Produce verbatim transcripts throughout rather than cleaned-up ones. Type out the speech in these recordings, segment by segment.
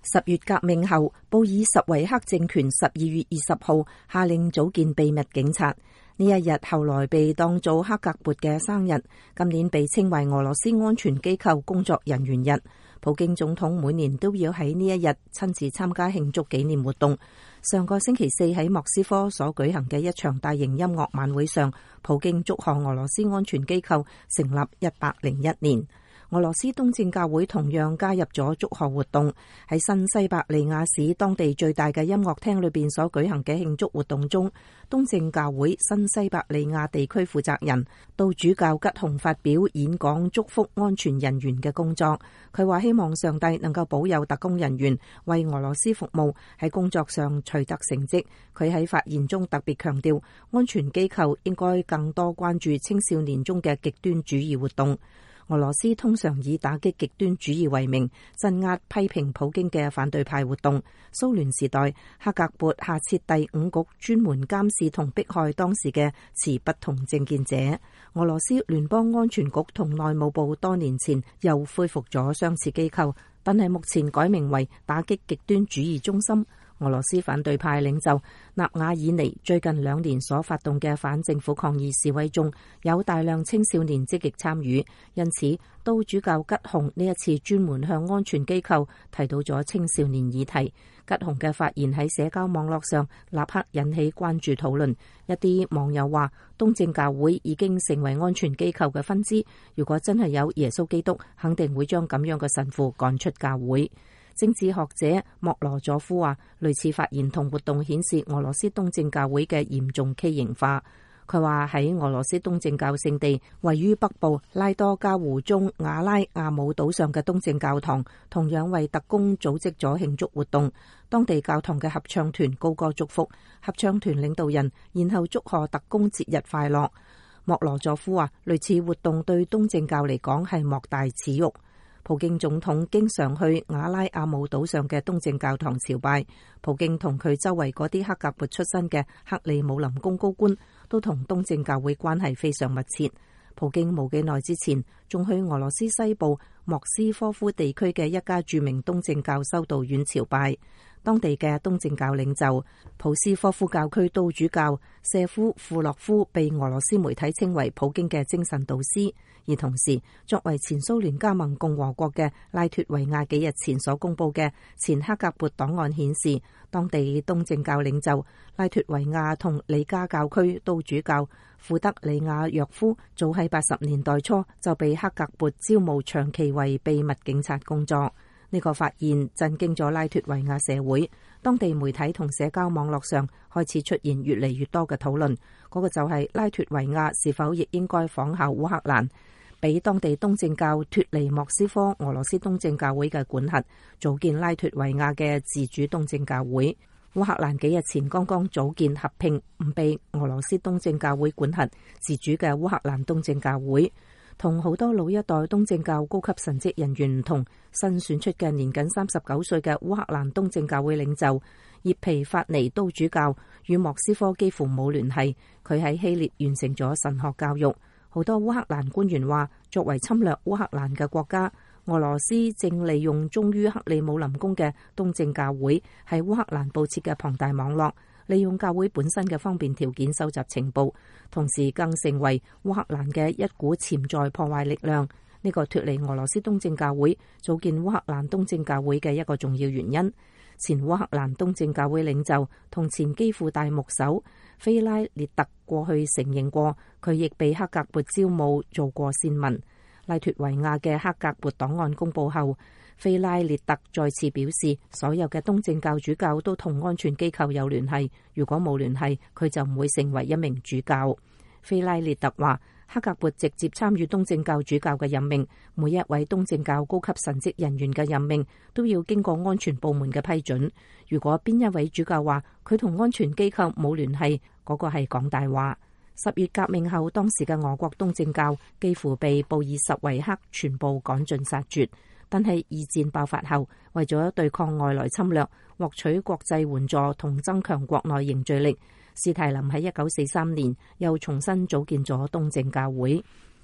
十月革命後，布爾什維克政權十二月二十號下令組建秘密警察。呢一日後來被當做克格勃嘅生日，今年被稱為俄羅斯安全機構工作人員日。普京總統每年都要喺呢一日親自參加慶祝紀念活動。上個星期四喺莫斯科所舉行嘅一場大型音樂晚會上，普京祝賀俄羅斯安全機構成立一百零一年。俄羅斯東正教會同樣加入咗祝賀活動，喺新西伯利亞市當地最大嘅音樂廳裏邊所舉行嘅慶祝活動中，東正教會新西伯利亞地區負責人道主教吉洪發表演講，祝福安全人員嘅工作。佢話希望上帝能夠保佑特工人員為俄羅斯服務，喺工作上取得成績。佢喺發言中特別強調，安全機構應該更多關注青少年中嘅極端主義活動。俄羅斯通常以打擊極端主義為名，鎮壓批評普京嘅反對派活動。蘇聯時代，克格勃下設第五局，專門監視同迫害當時嘅持不同政見者。俄羅斯聯邦安全局同內務部多年前又恢復咗相似機構，但係目前改名為打擊極端主義中心。俄羅斯反對派領袖納瓦爾尼最近兩年所發動嘅反政府抗議示威中，有大量青少年積極參與，因此道主教吉洪呢一次專門向安全機構提到咗青少年議題。吉洪嘅發言喺社交網絡上立刻引起關注討論。一啲網友話，東正教會已經成為安全機構嘅分支，如果真係有耶穌基督，肯定會將咁樣嘅神父趕出教會。政治學者莫羅佐夫話，類似發言同活動顯示俄羅斯東正教會嘅嚴重畸形化。佢話喺俄羅斯東正教聖地位於北部拉多加湖中瓦拉亞姆島上嘅東正教堂，同樣為特工組織咗慶祝活動。當地教堂嘅合唱團高歌祝福，合唱團領導人然後祝賀特工節日快樂。莫羅佐夫話，類似活動對東正教嚟講係莫大恥辱。普京總統經常去瓦拉亞姆島上嘅東正教堂朝拜。普京同佢周圍嗰啲克格勃出身嘅克里姆林宮高官都同東正教會關係非常密切。普京冇幾耐之前仲去俄羅斯西部莫斯科夫地區嘅一家著名東正教修道院朝拜。當地嘅東正教領袖普斯科夫教區道主教謝夫庫洛夫被俄羅斯媒體稱為普京嘅精神導師。而同時，作為前蘇聯加盟共和國嘅拉脱維亞幾日前所公布嘅前克格勃檔案顯示，當地東正教領袖拉脱維亞同里加教區道主教庫德里亞約夫早喺八十年代初就被克格勃招募長期為秘密警察工作。呢個發現震驚咗拉脱維亞社會，當地媒體同社交網絡上開始出現越嚟越多嘅討論。嗰個就係拉脱維亞是否亦應該仿效烏克蘭，俾當地東正教脫離莫斯科俄羅斯東正教會嘅管轄，組建拉脱維亞嘅自主東正教會。烏克蘭幾日前剛剛組建合併唔被俄羅斯東正教會管轄自主嘅烏克蘭東正教會。同好多老一代東正教高級神職人員唔同，新選出嘅年僅三十九歲嘅烏克蘭東正教會領袖葉皮法尼都主教與莫斯科幾乎冇聯繫。佢喺希臘完成咗神學教育。好多烏克蘭官員話，作為侵略烏克蘭嘅國家，俄羅斯正利用忠於克里姆林宮嘅東正教會喺烏克蘭佈設嘅龐大網絡，利用教會本身嘅方便條件收集情報，同時更成為烏克蘭嘅一股潛在破壞力量。呢個脫離俄羅斯東正教會組建烏克蘭東正教會嘅一個重要原因。前烏克蘭東正教會領袖同前基輔大牧首菲拉列特過去承認過，佢亦被克格勃招募做過先民。拉脱維亞嘅克格勃檔案公佈後，菲拉列特再次表示，所有嘅東正教主教都同安全機構有聯繫，如果冇聯繫，佢就唔會成為一名主教。菲拉列特話，克格勃直接參與東正教主教嘅任命，每一位東正教高級神職人員嘅任命都要經過安全部門嘅批准。如果邊一位主教話佢同安全機構冇聯繫，嗰個係講大話。十月革命後，當時嘅俄國東正教幾乎被布爾什維克全部趕盡殺絕。但係二戰爆發後，為咗對抗外來侵略、獲取國際援助同增強國內凝聚力，斯大林喺一九四三年又重新組建咗東正教會。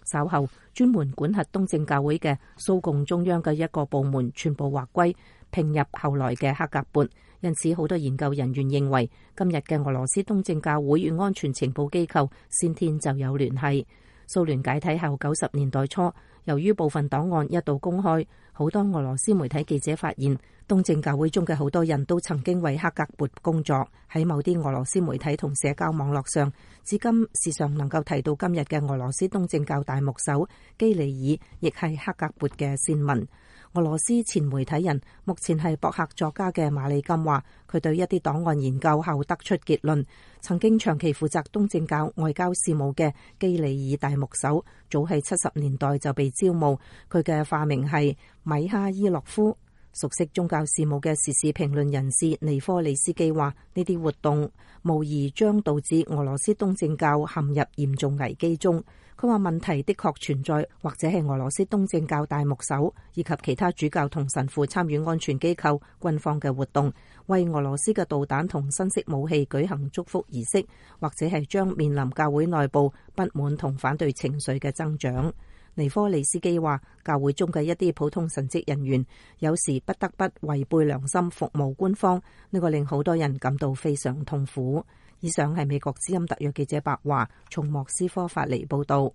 稍後專門管轄東正教會嘅蘇共中央嘅一個部門全部劃歸併入後來嘅克格勃。因此，好多研究人員認為今日嘅俄羅斯東正教會與安全情報機構先天就有聯繫。蘇聯解體後九十年代初，由於部分檔案一度公開，好多俄羅斯媒體記者發現東正教會中嘅好多人都曾經為克格勃工作。喺某啲俄羅斯媒體同社交網絡上，至今時常能夠提到今日嘅俄羅斯東正教大牧首基里爾，亦係克格勃嘅先民。俄羅斯前媒體人，目前係博客作家嘅馬里金話，佢對一啲檔案研究後得出結論，曾經長期負責東正教外交事務嘅基里爾大牧首，早喺七十年代就被招募，佢嘅化名係米哈伊洛夫。熟悉宗教事務嘅時事評論人士尼科里斯基話，呢啲活動無疑將導致俄羅斯東正教陷入嚴重危機中。佢話問題的確存在，或者係俄羅斯東正教大牧首以及其他主教同神父參與安全機構軍方嘅活動，為俄羅斯嘅導彈同新式武器舉行祝福儀式，或者係將面臨教會內部不滿同反對情緒嘅增長。尼科里斯基話，教會中嘅一啲普通神職人員有時不得不違背良心服務官方，呢個令好多人感到非常痛苦。以上係美國之音特約記者白華從莫斯科發嚟報道。